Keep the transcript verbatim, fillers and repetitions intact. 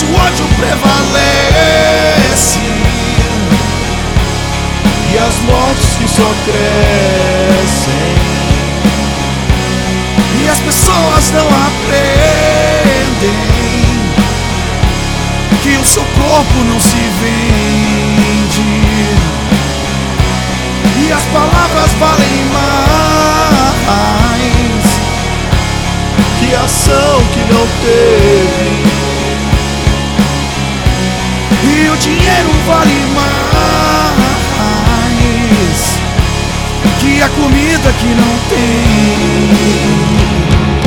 o ódio prevalece e as mortes que só crescem, e as pessoas não aprendem que o seu corpo não se vende, e as palavras valem mais que a ação que não teve, e o dinheiro vale mais que a comida que não tem.